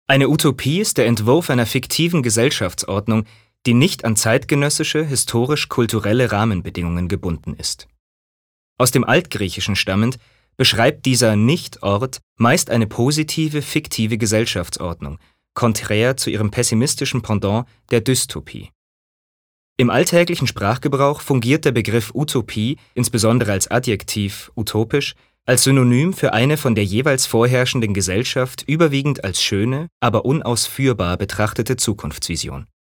Eine Utopie ist der Entwurf einer fiktiven Gesellschaftsordnung, die nicht an zeitgenössische, historisch-kulturelle Rahmenbedingungen gebunden ist. Aus dem Altgriechischen stammend beschreibt dieser Nicht-Ort meist eine positive, fiktive Gesellschaftsordnung, konträr zu ihrem pessimistischen Pendant der Dystopie. Im alltäglichen Sprachgebrauch fungiert der Begriff Utopie, insbesondere als Adjektiv utopisch, als Synonym für eine von der jeweils vorherrschenden Gesellschaft überwiegend als schöne, aber unausführbar betrachtete Zukunftsvision